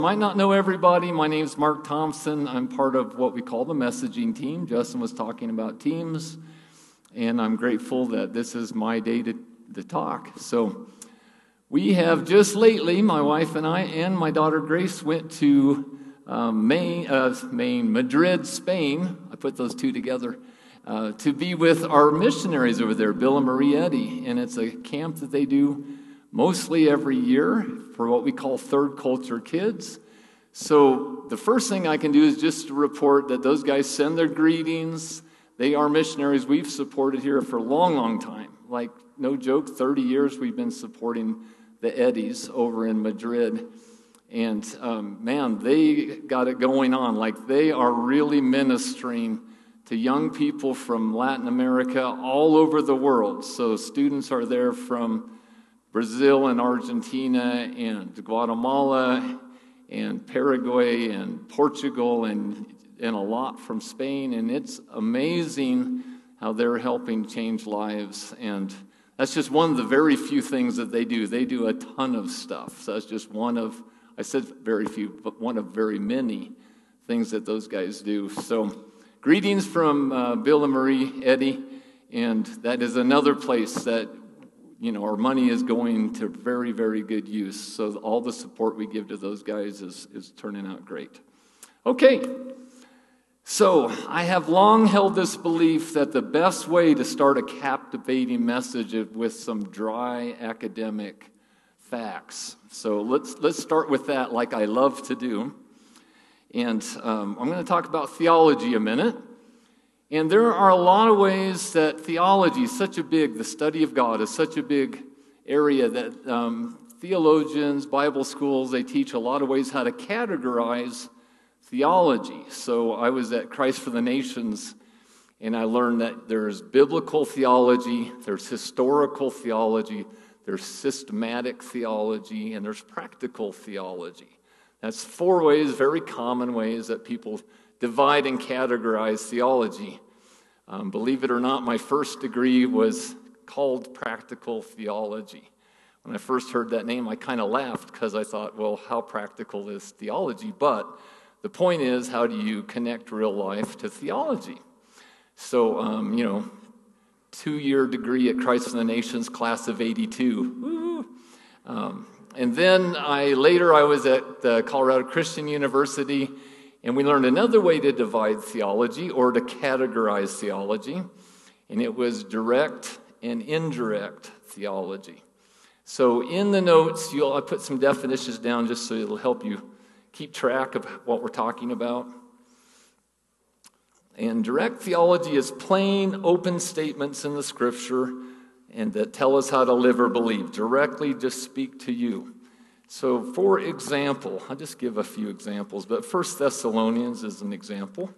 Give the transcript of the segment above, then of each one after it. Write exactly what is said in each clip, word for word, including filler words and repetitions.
Might not know everybody. My name's Mark Thompson. I'm part of what we call the messaging team. Justin was talking about teams, and I'm grateful that this is my day to, to talk. So we have just lately, my wife and I and my daughter Grace went to um, Maine, uh, Maine, Madrid, Spain. I put those two together uh, to be with our missionaries over there, Bill and Marie Eddy, and it's a camp that they do mostly every year for what we call third culture kids. So the first thing I can do is just to report that those guys send their greetings. They are missionaries we've supported here for a long, long time. Like, no joke, thirty years we've been supporting the Eddies over in Madrid. And um, man, they got it going on. Like, they are really ministering to young people from Latin America all over the world. So students are there from Brazil and Argentina and Guatemala and Paraguay and Portugal and, and a lot from Spain. And it's amazing how they're helping change lives. And that's just one of the very few things that they do. They do a ton of stuff. So that's just one of, I said very few, but one of very many things that those guys do. So greetings from uh, Bill and Marie Eddy. And that is another place that you know, our money is going to very, very good use. So all the support we give to those guys is, is turning out great. Okay, so I have long held this belief that the best way to start a captivating message is with some dry academic facts. So let's let's start with that, like I love to do. And um, I'm going to talk about theology a minute. And there are a lot of ways that theology is such a big, the study of God is such a big area that um, theologians, Bible schools, they teach a lot of ways how to categorize theology. So I was at Christ for the Nations, and I learned that there's biblical theology, there's historical theology, there's systematic theology, and there's practical theology. That's four ways, very common ways that people divide and categorize theology. Um, believe it or not, my first degree was called practical theology. When I first heard that name, I kind of laughed because I thought, well, how practical is theology? But the point is, how do you connect real life to theology? So, um, you know, two-year degree at Christ for the Nations, class of eighty-two. Woo! Um, and then I later I was at the Colorado Christian University, and we learned another way to divide theology or to categorize theology, and it was direct and indirect theology. So in the notes, you'll I put some definitions down just so it'll help you keep track of what we're talking about. And direct theology is plain, open statements in the Scripture and that tell us how to live or believe, directly just speak to you. So, for example, I'll just give a few examples, but First Thessalonians is an example.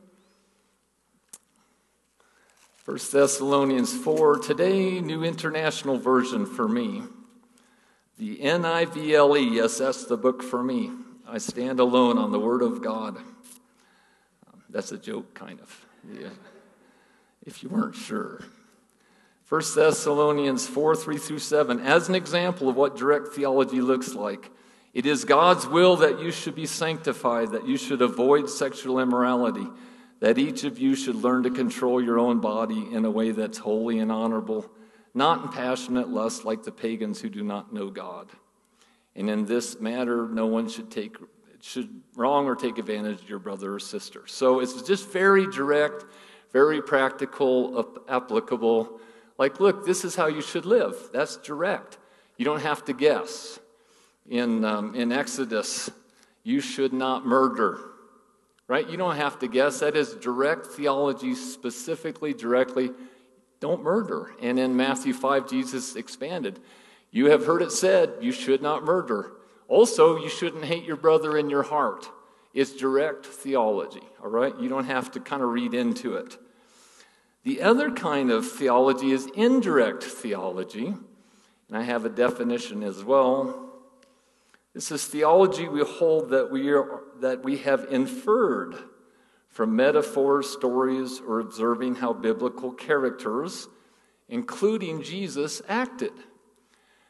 First Thessalonians four, today, New International Version for me. The N I V L E, yes, that's the book for me. I stand alone on the Word of God. That's a joke, kind of, yeah, if you weren't sure. First Thessalonians four, three through seven, as an example of what direct theology looks like. It is God's will that you should be sanctified, that you should avoid sexual immorality, that each of you should learn to control your own body in a way that's holy and honorable, not in passionate lust like the pagans who do not know God. And in this matter, no one should take should wrong or take advantage of your brother or sister. So it's just very direct, very practical, applicable. Like, look, this is how you should live. That's direct. You don't have to guess. In um, in Exodus, you should not murder, right? You don't have to guess. That is direct theology, specifically, directly, don't murder. And in Matthew five, Jesus expanded. You have heard it said, you should not murder. Also, you shouldn't hate your brother in your heart. It's direct theology, all right? You don't have to kind of read into it. The other kind of theology is indirect theology, and I have a definition as well. This is theology we hold that we are that we have inferred from metaphors, stories, or observing how biblical characters, including Jesus, acted.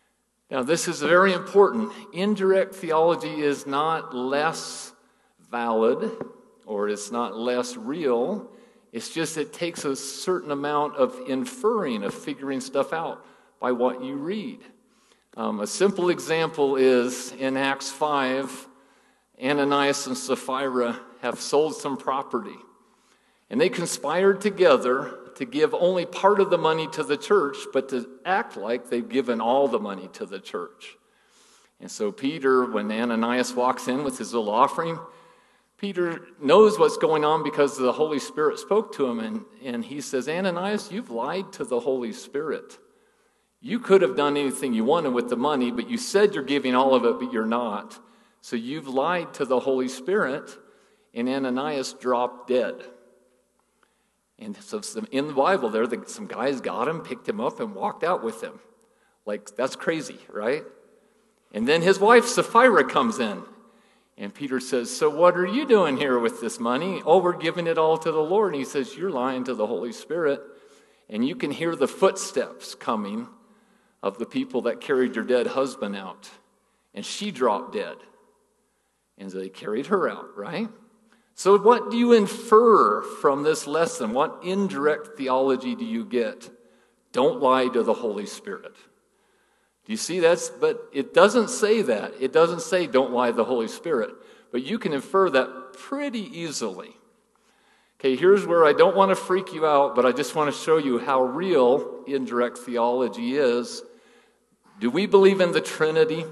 Now, this is very important. Indirect theology is not less valid or it's not less real. It's just it takes a certain amount of inferring, of figuring stuff out by what you read. Um, a simple example is in Acts five, Ananias and Sapphira have sold some property. And they conspired together to give only part of the money to the church, but to act like they've given all the money to the church. And so Peter, when Ananias walks in with his little offering, Peter knows what's going on because the Holy Spirit spoke to him. And, and he says, Ananias, you've lied to the Holy Spirit. You could have done anything you wanted with the money, but you said you're giving all of it, but you're not. So you've lied to the Holy Spirit, and Ananias dropped dead. And so some, in the Bible there, the, some guys got him, picked him up, and walked out with him. Like, that's crazy, right? And then his wife, Sapphira, comes in. And Peter says, so what are you doing here with this money? Oh, we're giving it all to the Lord. And he says, you're lying to the Holy Spirit. And you can hear the footsteps coming of the people that carried your dead husband out. And she dropped dead. And so they carried her out, right? So what do you infer from this lesson? What indirect theology do you get? Don't lie to the Holy Spirit. Do you see that's, but it doesn't say that. It doesn't say don't lie to the Holy Spirit. But you can infer that pretty easily. Okay, here's where I don't want to freak you out, but I just want to show you how real indirect theology is. Do we believe in the Trinity?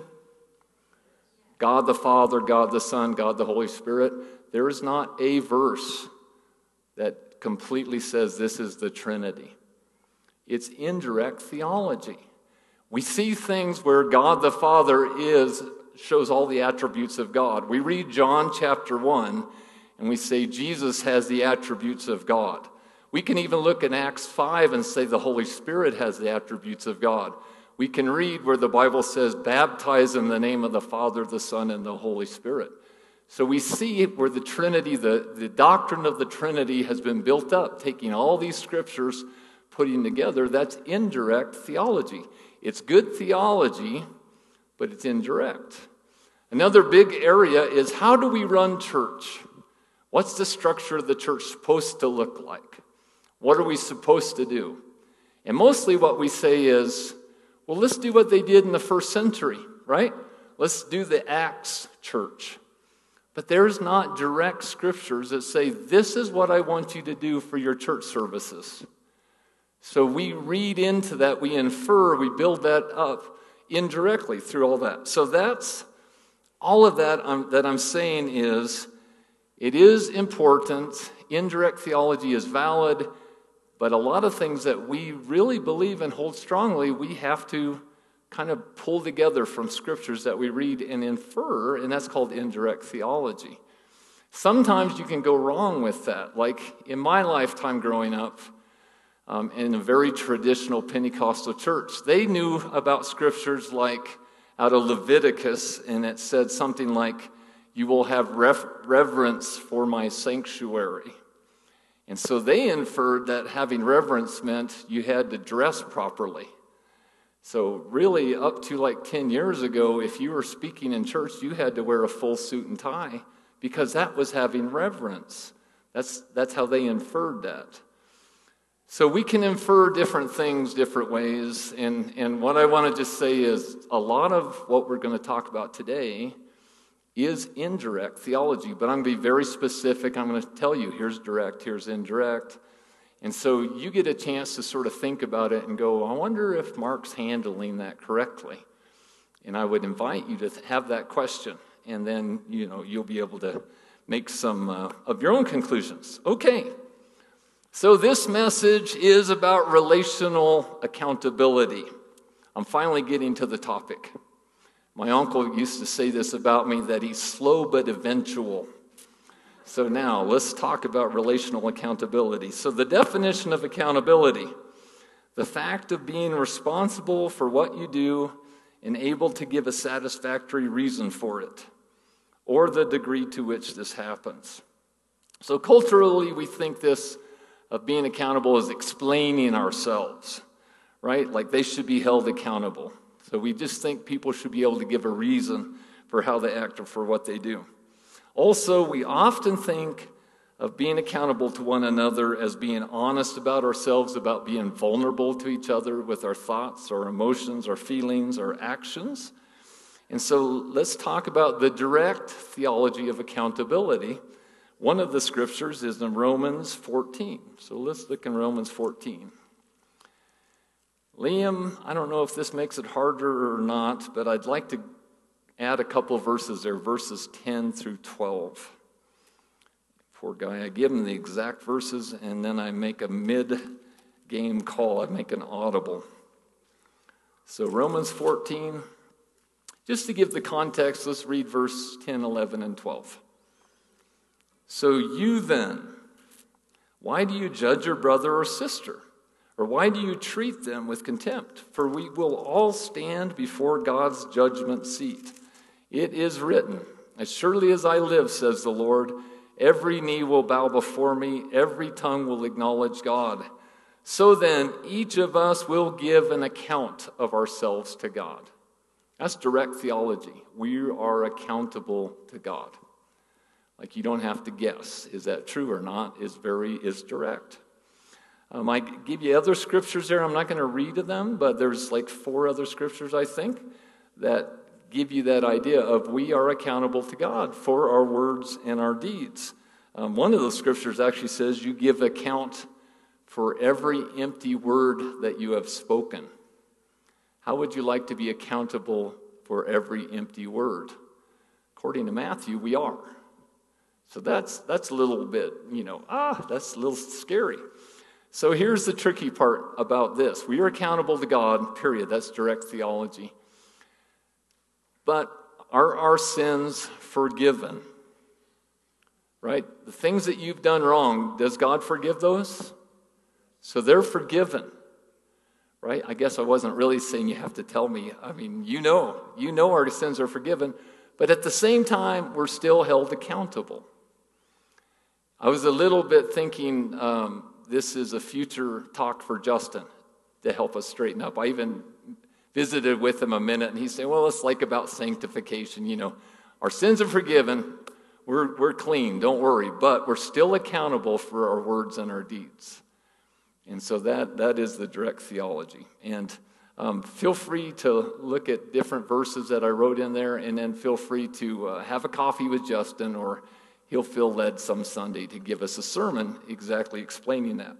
God the Father, God the Son, God the Holy Spirit. There is not a verse that completely says this is the Trinity. It's indirect theology. We see things where God the Father is, shows all the attributes of God. We read John chapter one, and we say Jesus has the attributes of God. We can even look in Acts five and say the Holy Spirit has the attributes of God. We can read where the Bible says, baptize in the name of the Father, the Son, and the Holy Spirit. So we see where the Trinity, the, the doctrine of the Trinity has been built up, taking all these scriptures, putting together. That's indirect theology. It's good theology, but it's indirect. Another big area is how do we run church? What's the structure of the church supposed to look like? What are we supposed to do? And mostly what we say is, well, let's do what they did in the first century, right? Let's do the Acts church. But there's not direct scriptures that say, this is what I want you to do for your church services. So we read into that, we infer, we build that up indirectly through all that. So that's, all of that I'm, that I'm saying is, it is important, indirect theology is valid, but a lot of things that we really believe and hold strongly, we have to kind of pull together from scriptures that we read and infer, and that's called indirect theology. Sometimes you can go wrong with that. Like in my lifetime growing up, um, in a very traditional Pentecostal church, they knew about scriptures like out of Leviticus, and it said something like, you will have ref- reverence for my sanctuary. And so they inferred that having reverence meant you had to dress properly. So really, up to like ten years ago, if you were speaking in church, you had to wear a full suit and tie because that was having reverence. That's, that's how they inferred that. So we can infer different things different ways. And, and what I want to just say is a lot of what we're going to talk about today is indirect theology. But I'm going to be very specific. I'm going to tell you, here's direct, here's indirect. And so you get a chance to sort of think about it and go, I wonder if Mark's handling that correctly. And I would invite you to have that question. And then, you know, you'll be able to make some uh, of your own conclusions. Okay. So this message is about relational accountability. I'm finally getting to the topic. My uncle used to say this about me, that he's slow but eventual. So now, let's talk about relational accountability. So the definition of accountability, the fact of being responsible for what you do and able to give a satisfactory reason for it, or the degree to which this happens. So culturally, we think this of being accountable is explaining ourselves, right? Like they should be held accountable. So we just think people should be able to give a reason for how they act or for what they do. Also, we often think of being accountable to one another as being honest about ourselves, about being vulnerable to each other with our thoughts, our emotions, our feelings, our actions. And so let's talk about the direct theology of accountability. One of the scriptures is in Romans fourteen. So let's look in Romans fourteen. Liam, I don't know if this makes it harder or not, but I'd like to add a couple of verses there, verses ten through twelve. Poor guy, I give him the exact verses, and then I make a mid-game call. I make an audible. So Romans fourteen, just to give the context, let's read verse ten, eleven, and twelve. So you then, why do you judge your brother or sister? Or why do you treat them with contempt? For we will all stand before God's judgment seat. It is written, as surely as I live, says the Lord, every knee will bow before me, every tongue will acknowledge God. So then, each of us will give an account of ourselves to God. That's direct theology. We are accountable to God. Like, you don't have to guess, is that true or not? Is very is direct. Um, I give you other scriptures there. I'm not going to read them, but there's like four other scriptures, I think, that give you that idea of we are accountable to God for our words and our deeds. Um, one of those scriptures actually says you give account for every empty word that you have spoken. How would you like to be accountable for every empty word? According to Matthew, we are. So that's that's a little bit, you know, ah, that's a little scary. So here's the tricky part about this. We are accountable to God, period. That's direct theology. But are our sins forgiven? Right? The things that you've done wrong, does God forgive those? So they're forgiven. Right? I guess I wasn't really saying you have to tell me. I mean, you know, you know our sins are forgiven. But at the same time, we're still held accountable. I was a little bit thinking um, this is a future talk for Justin to help us straighten up. I even visited with him a minute, and he said, well, it's like about sanctification. You know, our sins are forgiven. We're, we're clean, don't worry. But we're still accountable for our words and our deeds. And so that that is the direct theology. And um, feel free to look at different verses that I wrote in there, and then feel free to uh, have a coffee with Justin, or he'll feel led some Sunday to give us a sermon exactly explaining that.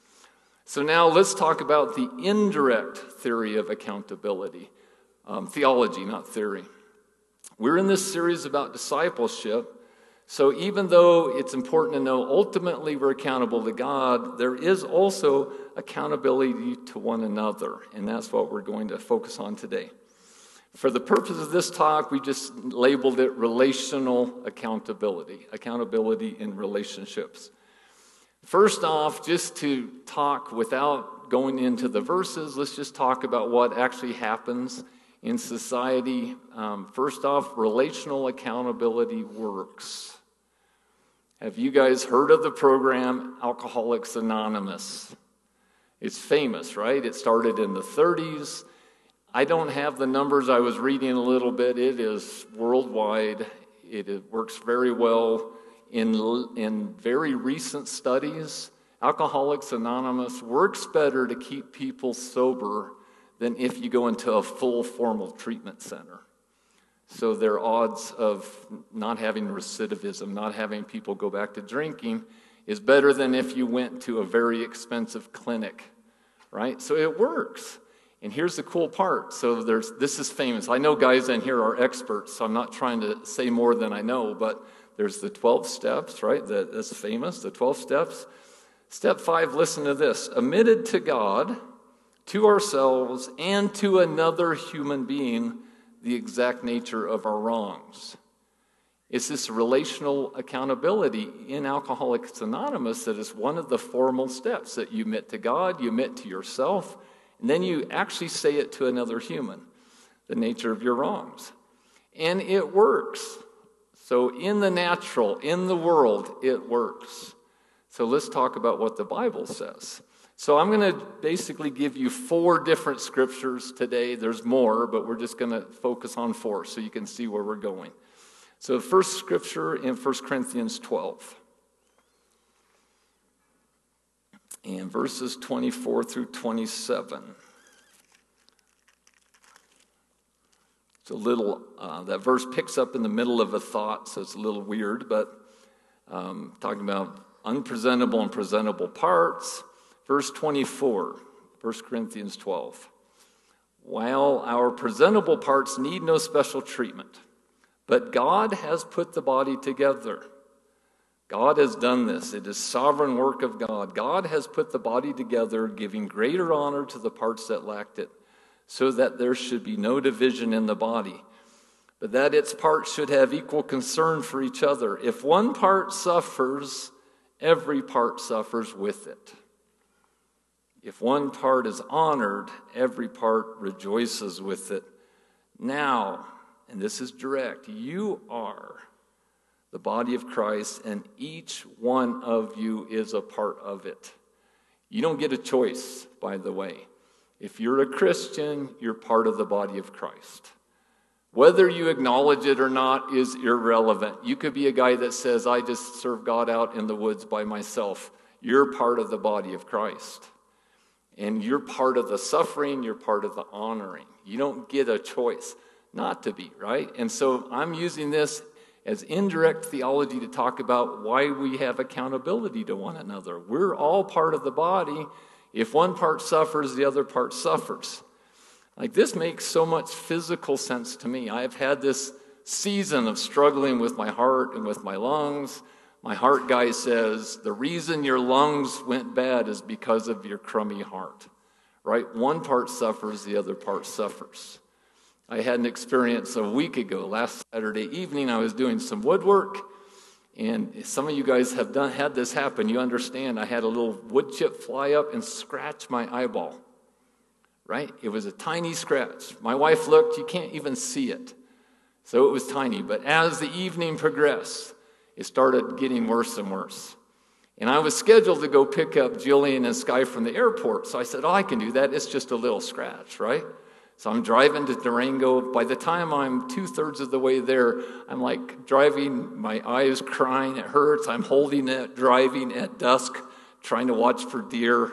So now let's talk about the indirect theory of accountability. Um, theology, not theory. We're in this series about discipleship. So even though it's important to know ultimately we're accountable to God, there is also accountability to one another. And that's what we're going to focus on today. For the purpose of this talk, we just labeled it relational accountability, accountability in relationships. First off, just to talk without going into the verses, let's just talk about what actually happens in society. Um, first off, relational accountability works. Have you guys heard of the program Alcoholics Anonymous? It's famous, right? It started in the thirties. I don't have the numbers. I was reading a little bit. It is worldwide. It, it works very well. In, in very recent studies, Alcoholics Anonymous works better to keep people sober than if you go into a full formal treatment center. So their odds of not having recidivism, not having people go back to drinking, is better than if you went to a very expensive clinic, right? So it works. And here's the cool part. So there's this is famous. I know guys in here are experts, so I'm not trying to say more than I know, but there's the twelve steps, right? That, that's famous, the twelve steps. Step five, listen to this. Admitted to God, to ourselves, and to another human being the exact nature of our wrongs. It's this relational accountability in Alcoholics Anonymous that is one of the formal steps, that you admit to God, you admit to yourself, and then you actually say it to another human, the nature of your wrongs. And it works. So in the natural, in the world, it works. So let's talk about what the Bible says. So I'm going to basically give you four different scriptures today. There's more, but we're just going to focus on four so you can see where we're going. So the first scripture in First Corinthians twelve. And verses twenty-four through twenty-seven. It's a little, uh, that verse picks up in the middle of a thought, so it's a little weird, but um, talking about unpresentable and presentable parts. Verse twenty-four, First Corinthians twelve. While our presentable parts need no special treatment, but God has put the body together. God has done this. It is sovereign work of God. God has put the body together, giving greater honor to the parts that lacked it, so that there should be no division in the body, but that its parts should have equal concern for each other. If one part suffers, every part suffers with it. If one part is honored, every part rejoices with it. Now, and this is direct, you are the body of Christ, and each one of you is a part of it. You don't get a choice, by the way. If you're a Christian, you're part of the body of Christ. Whether you acknowledge it or not is irrelevant. You could be a guy that says, I just serve God out in the woods by myself. You're part of the body of Christ. And you're part of the suffering, you're part of the honoring. You don't get a choice not to be, right? And so I'm using this as indirect theology to talk about why we have accountability to one another. We're all part of the body. If one part suffers, the other part suffers. Like, this makes so much physical sense to me. I've had this season of struggling with my heart and with my lungs. My heart guy says, the reason your lungs went bad is because of your crummy heart, right? One part suffers, the other part suffers. I had an experience a week ago. Last Saturday evening, I was doing some woodwork, and some of you guys have done had this happen. You understand, I had a little wood chip fly up and scratch my eyeball, right? It was a tiny scratch. My wife looked, you can't even see it. So it was tiny. But as the evening progressed, it started getting worse and worse. And I was scheduled to go pick up Jillian and Sky from the airport. So I said, oh, I can do that. It's just a little scratch, right? So I'm driving to Durango. By the time I'm two-thirds of the way there, I'm like driving, my eyes crying, it hurts. I'm holding it, driving at dusk, trying to watch for deer.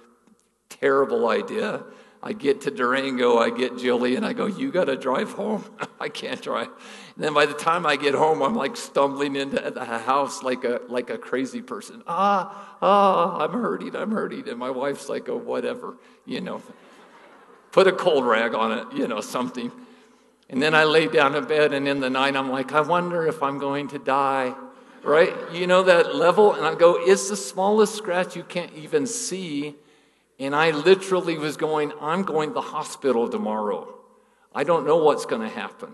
Terrible idea. I get to Durango, I get Jillian, I go, you got to drive home. I can't drive. And then by the time I get home, I'm like stumbling into the house like a like a crazy person. Ah, ah, I'm hurting, I'm hurting. And my wife's like, oh, whatever, you know. Put a cold rag on it, you know, something. And then I lay down in bed, and in the night, I'm like, I wonder if I'm going to die, right? You know that level? And I go, it's the smallest scratch you can't even see. And I literally was going, I'm going to the hospital tomorrow. I don't know what's going to happen.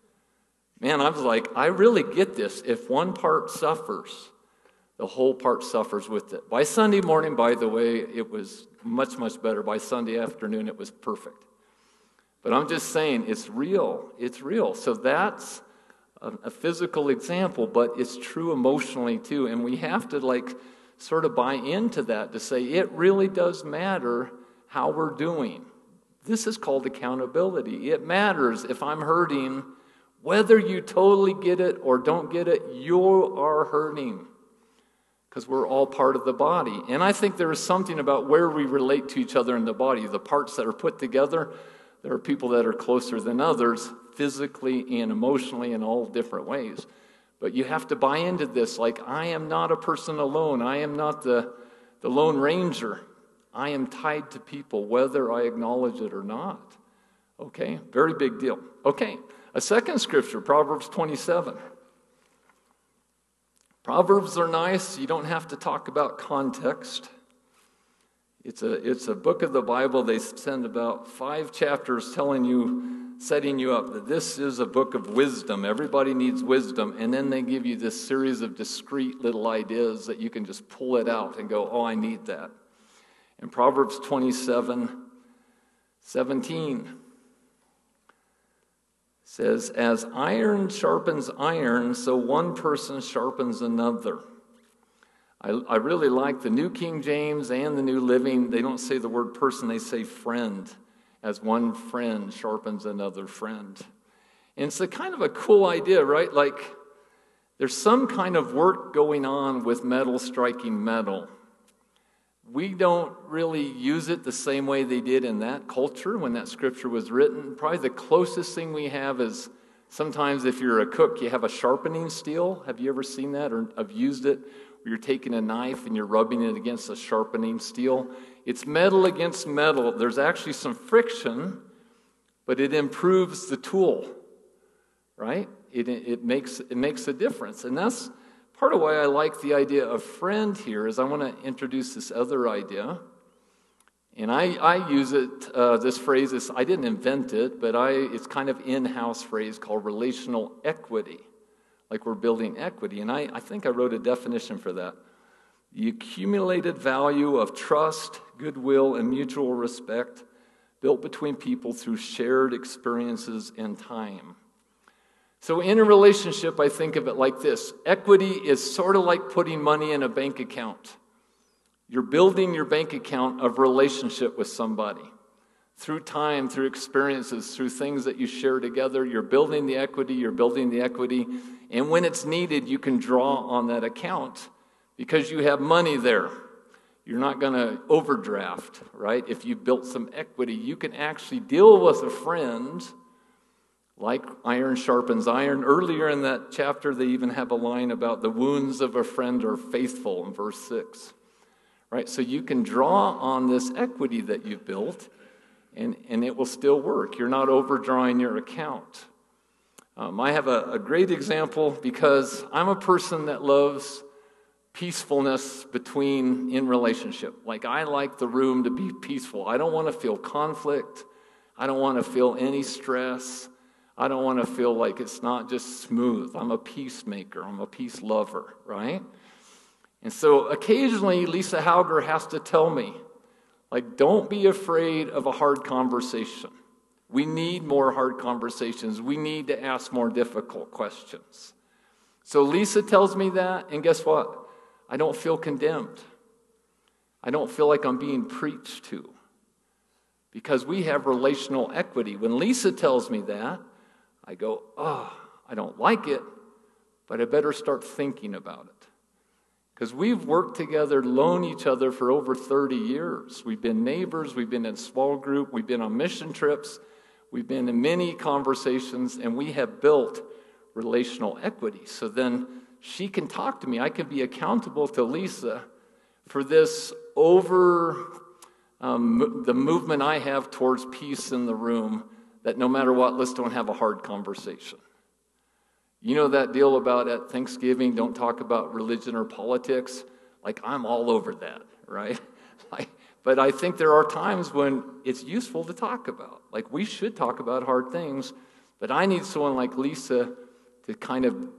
Man, I was like, I really get this. If one part suffers, the whole part suffers with it. By Sunday morning, by the way, it was much, much better. By Sunday afternoon, it was perfect. But I'm just saying, it's real. It's real. So that's a, a physical example, but it's true emotionally too. And we have to like sort of buy into that to say it really does matter how we're doing. This is called accountability. It matters if I'm hurting, whether you totally get it or don't get it, you are hurting. Because we're all part of the body. And I think there is something about where we relate to each other in the body. The parts that are put together, there are people that are closer than others, physically and emotionally in all different ways. But you have to buy into this, like, I am not a person alone. I am not the, the Lone Ranger. I am tied to people, whether I acknowledge it or not. Okay? Very big deal. Okay, a second scripture, Proverbs twenty-seven. Proverbs are nice. You don't have to talk about context. It's a, it's a book of the Bible. They spend about five chapters telling you, setting you up that this is a book of wisdom. Everybody needs wisdom. And then they give you this series of discrete little ideas that you can just pull it out and go, oh, I need that. In Proverbs twenty-seven, seventeen says, as iron sharpens iron, so one person sharpens another. I, I really like the New King James and the New Living. They don't say the word person, they say friend, as one friend sharpens another friend. And it's a kind of a cool idea, right? Like, there's some kind of work going on with metal striking metal. We don't really use it the same way they did in that culture when that scripture was written. Probably the closest thing we have is sometimes if you're a cook, you have a sharpening steel. Have you ever seen that or have used it? Where you're taking a knife and you're rubbing it against a sharpening steel. It's metal against metal. There's actually some friction, but it improves the tool, right? It, it makes it makes a difference. And that's part of why I like the idea of friend here, is I want to introduce this other idea. And I, I use it, uh, this phrase, is, I didn't invent it, but I it's kind of in-house phrase called relational equity. Like we're building equity. And I, I think I wrote a definition for that. The accumulated value of trust, goodwill, and mutual respect built between people through shared experiences and time. So in a relationship, I think of it like this. Equity is sort of like putting money in a bank account. You're building your bank account of relationship with somebody. Through time, through experiences, through things that you share together, you're building the equity, you're building the equity. And when it's needed, you can draw on that account because you have money there. You're not going to overdraft, right? If you built some equity, you can actually deal with a friend like iron sharpens iron. Earlier in that chapter, they even have a line about the wounds of a friend are faithful in verse six. Right? So you can draw on this equity that you've built, and, and it will still work. You're not overdrawing your account. Um, I have a, a great example because I'm a person that loves peacefulness between in relationship. Like, I like the room to be peaceful. I don't want to feel conflict. I don't want to feel any stress. I don't want to feel like it's not just smooth. I'm a peacemaker. I'm a peace lover, right? And so occasionally Lisa Hauger has to tell me, like, don't be afraid of a hard conversation. We need more hard conversations. We need to ask more difficult questions. So Lisa tells me that, and guess what? I don't feel condemned. I don't feel like I'm being preached to because we have relational equity. When Lisa tells me that, I go, oh, I don't like it, but I better start thinking about it. Because we've worked together, known each other for over thirty years. We've been neighbors, we've been in small group, we've been on mission trips, we've been in many conversations, and we have built relational equity. So then she can talk to me. I can be accountable to Lisa for this over um, the movement I have towards peace in the room, that no matter what, let's don't have a hard conversation. You know that deal about at Thanksgiving, don't talk about religion or politics? Like, I'm all over that, right? Like, but I think there are times when it's useful to talk about. Like, we should talk about hard things, but I need someone like Lisa to kind of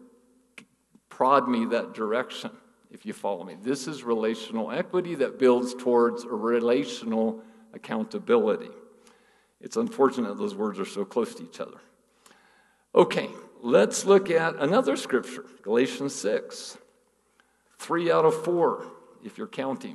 prod me that direction, if you follow me. This is relational equity that builds towards a relational accountability. It's unfortunate those words are so close to each other. Okay, let's look at another scripture, Galatians six. Three out of four, if you're counting.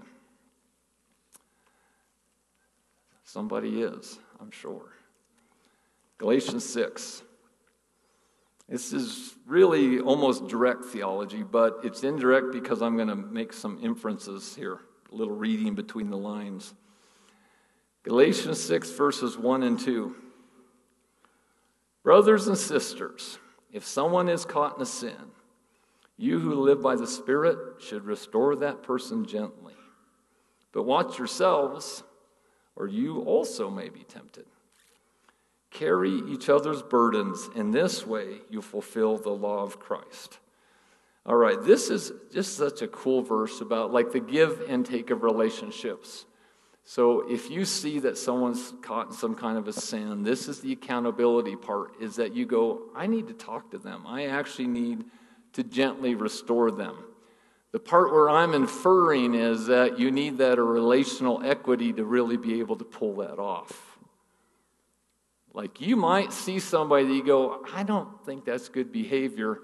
Somebody is, I'm sure. Galatians six. This is really almost direct theology, but it's indirect because I'm going to make some inferences here, a little reading between the lines. Galatians six, verses one and two. Brothers and sisters, if someone is caught in a sin, you who live by the Spirit should restore that person gently. But watch yourselves, or you also may be tempted. Carry each other's burdens. In this way, you fulfill the law of Christ. All right, this is just such a cool verse about like the give and take of relationships. So if you see that someone's caught in some kind of a sin, this is the accountability part, is that you go, I need to talk to them. I actually need to gently restore them. The part where I'm inferring is that you need that a relational equity to really be able to pull that off. Like, you might see somebody that you go, I don't think that's good behavior,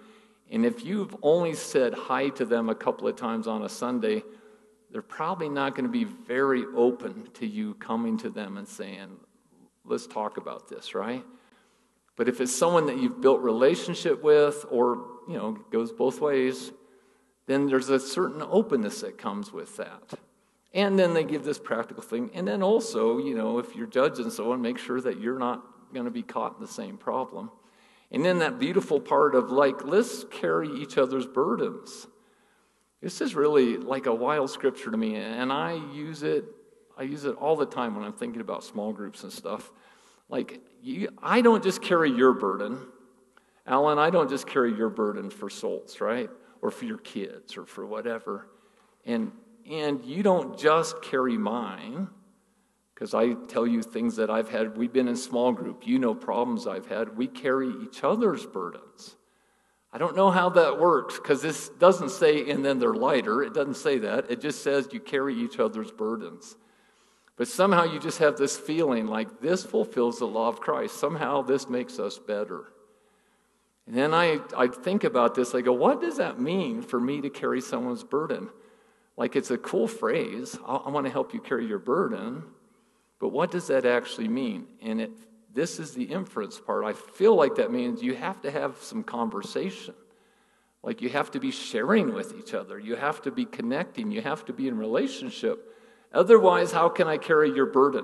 And if you've only said hi to them a couple of times on a Sunday, they're probably not going to be very open to you coming to them and saying, let's talk about this, right? But if it's someone that you've built relationship with, or, you know, it goes both ways, then there's a certain openness that comes with that. And then they give this practical thing. And then also, you know, if you're judging someone, make sure that you're not going to be caught in the same problem. And then that beautiful part of, like, let's carry each other's burdens. This is really like a wild scripture to me, and I use it, I use it all the time when I'm thinking about small groups and stuff. Like, you, I don't just carry your burden. Alan, I don't just carry your burden for souls, right? Or for your kids, or for whatever. And and you don't just carry mine, because I tell you things that I've had. We've been in small group. You know problems I've had. We carry each other's burdens. I don't know how that works, because this doesn't say, and then they're lighter. It doesn't say that. It just says you carry each other's burdens. But somehow you just have this feeling like this fulfills the law of Christ. Somehow this makes us better. And then I, I think about this. I go, what does that mean for me to carry someone's burden? Like, it's a cool phrase. I, I want to help you carry your burden. But what does that actually mean? And it This is the inference part. I feel like that means you have to have some conversation. Like, you have to be sharing with each other. You have to be connecting. You have to be in relationship. Otherwise, how can I carry your burden?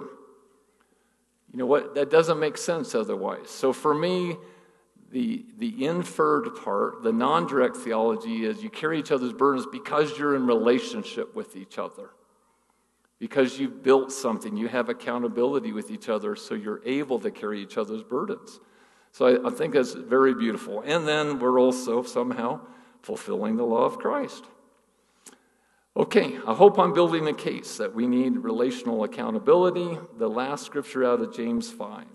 You know what? That doesn't make sense otherwise. So for me, the, the inferred part, the non-direct theology is you carry each other's burdens because you're in relationship with each other. Because you've built something, you have accountability with each other, so you're able to carry each other's burdens. So I, I think that's very beautiful. And then we're also somehow fulfilling the law of Christ. Okay, I hope I'm building a case that we need relational accountability. The last scripture out of James five.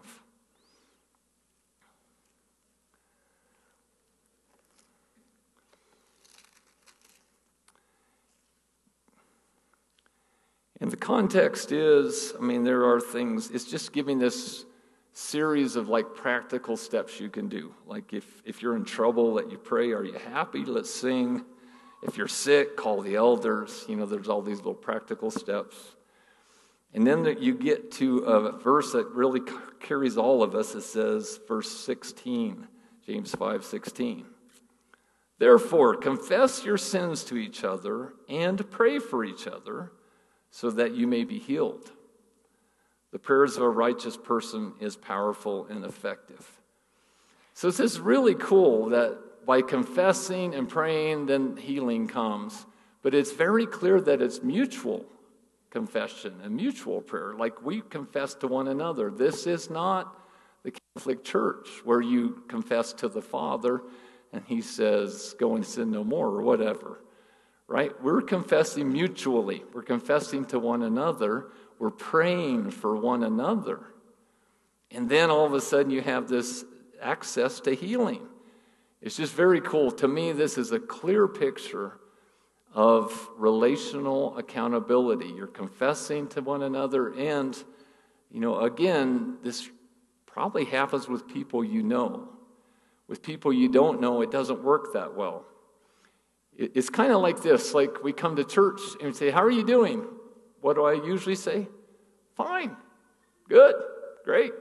And the context is, I mean, there are things, it's just giving this series of like practical steps you can do. Like if, if you're in trouble, that you pray, are you happy? Let's sing. If you're sick, call the elders. You know, there's all these little practical steps. And then you get to a verse that really carries all of us. It says, verse sixteen, James five sixteen. Therefore, confess your sins to each other and pray for each other, so that you may be healed. The prayers of a righteous person is powerful and effective. So it's just really cool that by confessing and praying, then healing comes. But it's very clear that it's mutual confession and mutual prayer. Like we confess to one another. This is not the Catholic Church where you confess to the Father and he says, go and sin no more or whatever. Right? We're confessing mutually. We're confessing to one another. We're praying for one another. And then all of a sudden you have this access to healing. It's just very cool. To me, this is a clear picture of relational accountability. You're confessing to one another. And, you know, again, this probably happens with people you know. With people you don't know, it doesn't work that well. It's kind of like this, like we come to church and we say, how are you doing? What do I usually say? Fine, good, great.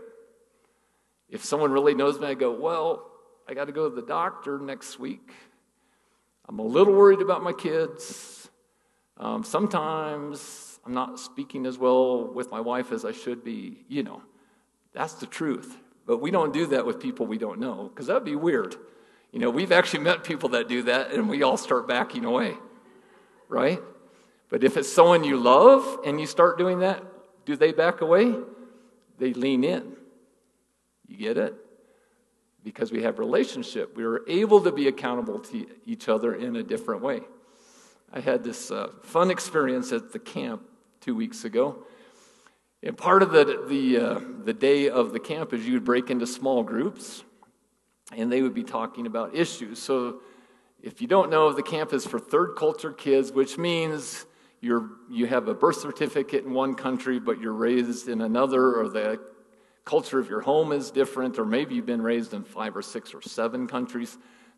If someone really knows me, I go, well, I got to go to the doctor next week. I'm a little worried about my kids. Um, sometimes I'm not speaking as well with my wife as I should be. You know, that's the truth. But we don't do that with people we don't know, because that'd be weird. You know, we've actually met people that do that, and we all start backing away, right? But if it's someone you love and you start doing that, do they back away? They lean in. You get it? Because we have relationship. We are able to be accountable to each other in a different way. I had this uh, fun experience at the camp two weeks ago. And part of the, the, uh, the day of the camp is you would break into small groups, and they would be talking about issues. So if you don't know, the camp is for third culture kids, which means you're you have a birth certificate in one country, but you're raised in another, or the culture of your home is different, or maybe you've been raised in five or six or seven countries.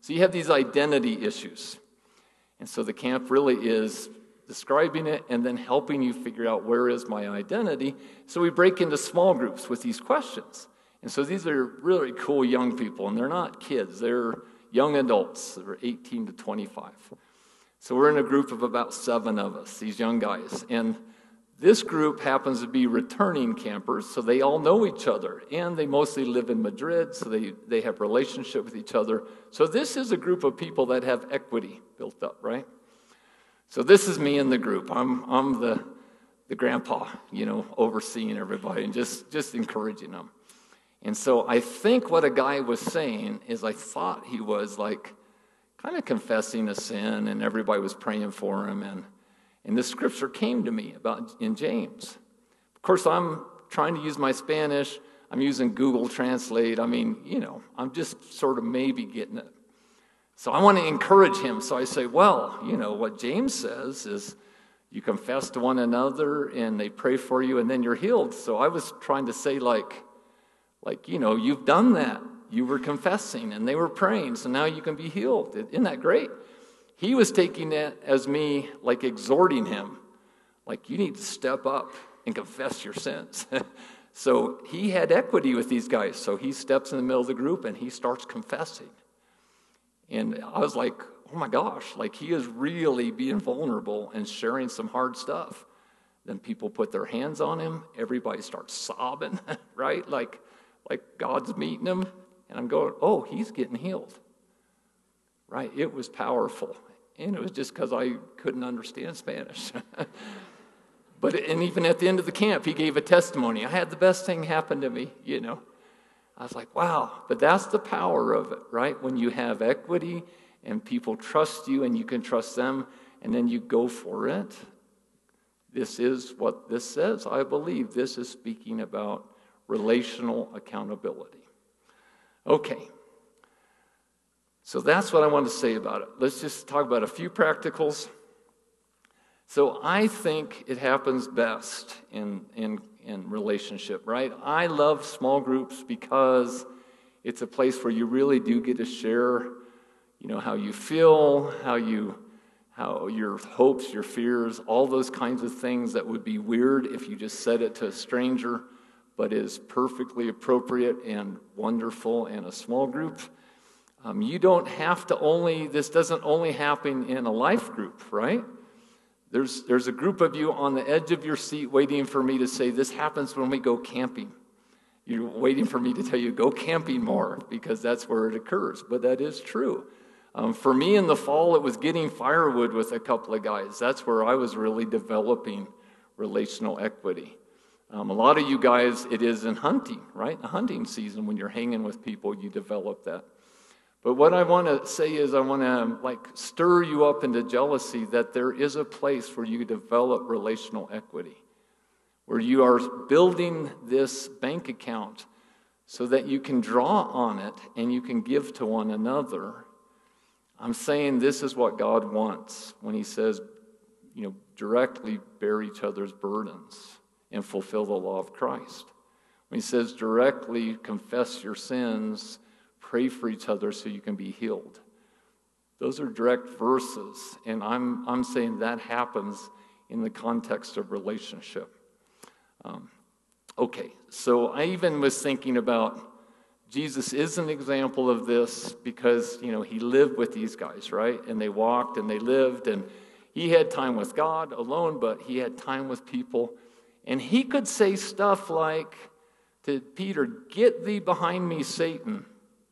So you have these identity issues. And so the camp really is describing it and then helping you figure out where is my identity. So we break into small groups with these questions. And so these are really cool young people, and they're not kids. They're young adults. They're eighteen to twenty-five. So we're in a group of about seven of us, these young guys. And this group happens to be returning campers, so they all know each other. And they mostly live in Madrid, so they, they have relationship with each other. So this is a group of people that have equity built up, right? So this is me in the group. I'm I'm the the grandpa, you know, overseeing everybody and just, just encouraging them. And so I think what a guy was saying is I thought he was like kind of confessing a sin and everybody was praying for him. And, and this scripture came to me about in James. Of course, I'm trying to use my Spanish. I'm using Google Translate. I mean, you know, I'm just sort of maybe getting it. So I want to encourage him. So I say, well, you know, what James says is you confess to one another and they pray for you and then you're healed. So I was trying to say like, like, you know, you've done that. You were confessing and they were praying. So now you can be healed. Isn't that great? He was taking that as me like exhorting him. Like you need to step up and confess your sins. So he had equity with these guys. So he steps in the middle of the group and he starts confessing. And I was like, oh my gosh, like he is really being vulnerable and sharing some hard stuff. Then people put their hands on him. Everybody starts sobbing, right? Like, like God's meeting him. And I'm going, oh, he's getting healed. Right? It was powerful. And it was just because I couldn't understand Spanish. But, and even at the end of the camp, he gave a testimony. I had the best thing happen to me, you know. I was like, wow, but that's the power of it, right? When you have equity and people trust you and you can trust them and then you go for it. This is what this says. I believe this is speaking about relational accountability. Okay. So that's what I want to say about it. Let's just talk about a few practicals. So I think it happens best in, in in relationship, right? I love small groups because it's a place where you really do get to share, you know, how you feel, how you, how your hopes, your fears, all those kinds of things that would be weird if you just said it to a stranger, but is perfectly appropriate and wonderful in a small group. Um, you don't have to only, this doesn't only happen in a life group, right? There's, there's a group of you on the edge of your seat waiting for me to say, this happens when we go camping. You're waiting for me to tell you, go camping more, because that's where it occurs. But that is true. Um, for me in the fall, it was getting firewood with a couple of guys. That's where I was really developing relational equity. Um, a lot of you guys, it is in hunting, right? The hunting season, when you're hanging with people, you develop that. But what I want to say is I want to like stir you up into jealousy that there is a place where you develop relational equity, where you are building this bank account so that you can draw on it and you can give to one another. I'm saying this is what God wants when he says, you know, directly bear each other's burdens and fulfill the law of Christ. When he says directly confess your sins, pray for each other so you can be healed. Those are direct verses, and I'm I'm saying that happens in the context of relationship. Um, okay, so I even was thinking about Jesus is an example of this because, you know, he lived with these guys, right? And they walked and they lived, and he had time with God alone, but he had time with people. And he could say stuff like to Peter, "Get thee behind me, Satan."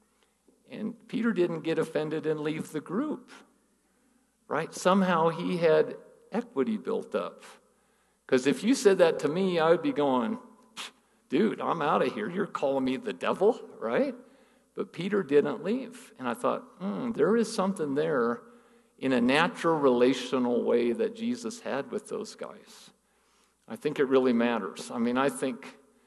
And Peter didn't get offended and leave the group, right? Somehow he had equity built up. Because if you said that to me, I would be going, dude, I'm out of here. You're calling me the devil, right? But Peter didn't leave. And I thought, hmm, there is something there in a natural relational way that Jesus had with those guys. I think it really matters. I mean, I think...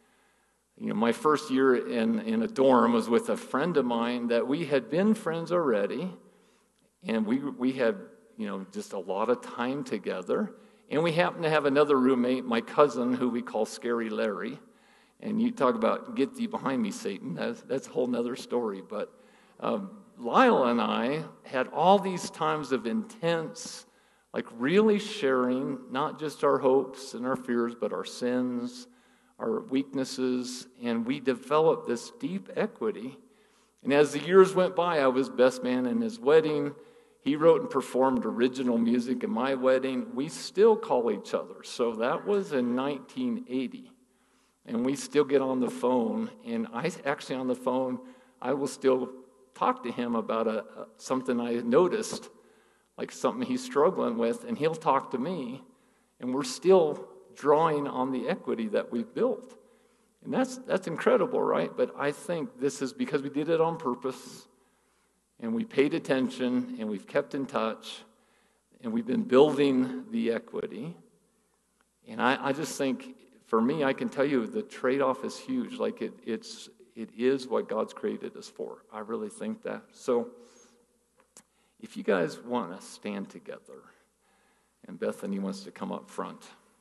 You know, my first year in, in a dorm was with a friend of mine that we had been friends already, and we we had, you know, just a lot of time together. And we happened to have another roommate, my cousin, who we call Scary Larry. And you talk about, get thee behind me, Satan. That's, that's a whole nother story. But um, Lila and I had all these times of intense, like really sharing not just our hopes and our fears, but our sins, our weaknesses, and we developed this deep equity. And as the years went by, I was best man in his wedding. He wrote and performed original music in my wedding. We still call each other. So that was in nineteen eighty. And we still get on the phone. And I actually on the phone, I will still talk to him about a, a something I noticed, like something he's struggling with, and he'll talk to me. And we're still drawing on the equity that we've built. And that's that's incredible, right? But I think this is because we did it on purpose, and we paid attention, and we've kept in touch, and we've been building the equity. And I, I just think, for me, I can tell you the trade-off is huge. Like it, it's it is what God's created us for. I really think that. So if you guys want to stand together, and Bethany wants to come up front.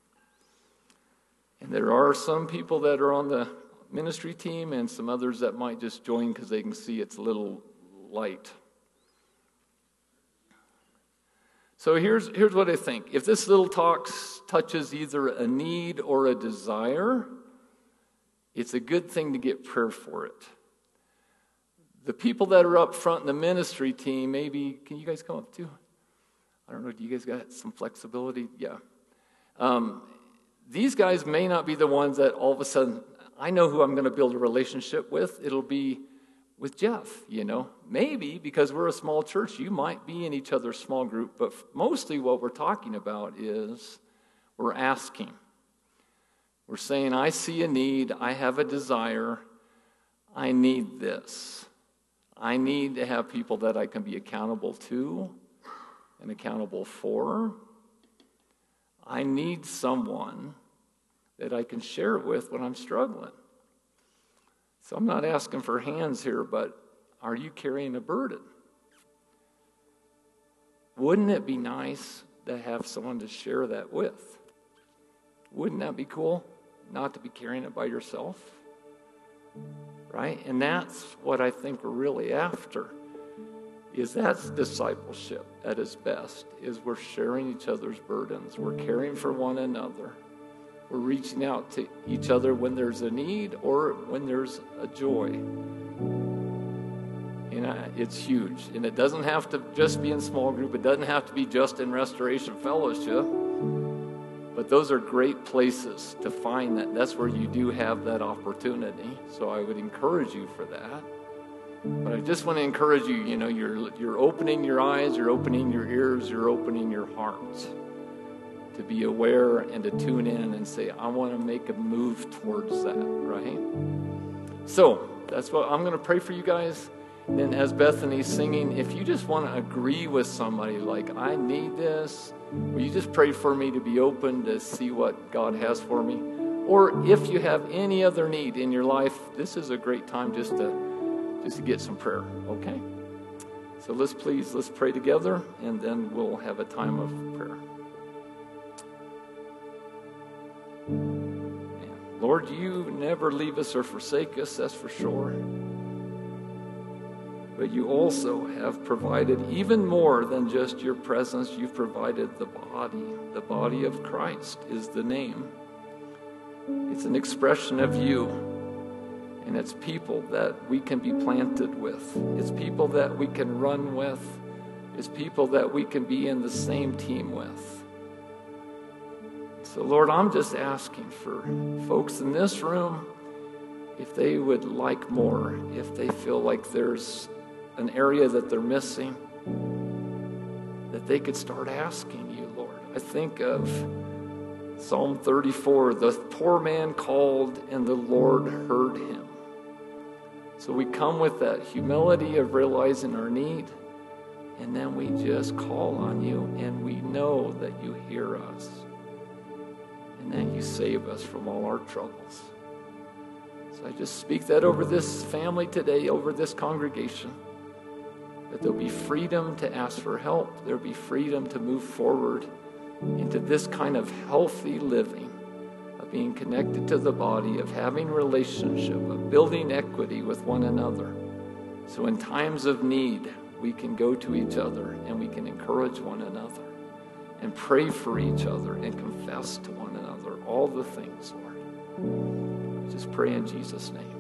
And there are some people that are on the ministry team and some others that might just join because they can see it's a little light. So here's, here's what I think. If this little talk touches either a need or a desire, it's a good thing to get prayer for it. The people that are up front in the ministry team, maybe, can you guys come up too? I don't know, do you guys got some flexibility? Yeah. Um, These guys may not be the ones that all of a sudden, I know who I'm going to build a relationship with. It'll be with Jeff, you know. Maybe because we're a small church, you might be in each other's small group. But mostly what we're talking about is we're asking. We're saying, I see a need. I have a desire. I need this. I need to have people that I can be accountable to and accountable for. I need someone that I can share it with when I'm struggling. So I'm not asking for hands here, but are you carrying a burden? Wouldn't it be nice to have someone to share that with? Wouldn't that be cool? Not to be carrying it by yourself? Right? And that's what I think we're really after. Is that's discipleship at its best, is we're sharing each other's burdens. We're caring for one another. We're reaching out to each other when there's a need or when there's a joy. And I, it's huge. And it doesn't have to just be in small group. It doesn't have to be just in Restoration Fellowship. But those are great places to find that. That's where you do have that opportunity. So I would encourage you for that. But I just want to encourage you, you know, you're you're opening your eyes, you're opening your ears, you're opening your heart to be aware and to tune in and say, I want to make a move towards that, right? So that's what I'm going to pray for you guys. Then as Bethany's singing, if you just want to agree with somebody, like, I need this, will you just pray for me to be open to see what God has for me? Or if you have any other need in your life, this is a great time just to just to get some prayer, okay? So let's please, let's pray together, and then we'll have a time of prayer. And Lord, you never leave us or forsake us, that's for sure. But you also have provided even more than just your presence. You've provided the body. The body of Christ is the name. It's an expression of you. And it's people that we can be planted with. It's people that we can run with. It's people that we can be in the same team with. So, Lord, I'm just asking for folks in this room, if they would like more, if they feel like there's an area that they're missing, that they could start asking you, Lord. I think of Psalm thirty-four, the poor man called and the Lord heard him. So we come with that humility of realizing our need, and then we just call on you, and we know that you hear us, and that you save us from all our troubles. So I just speak that over this family today, over this congregation, that there'll be freedom to ask for help. There'll be freedom to move forward into this kind of healthy living, of being connected to the body, of having relationship, of building equity with one another, So in times of need, we can go to each other and we can encourage one another and pray for each other and confess to one another all the things, Lord. We just pray in Jesus' name.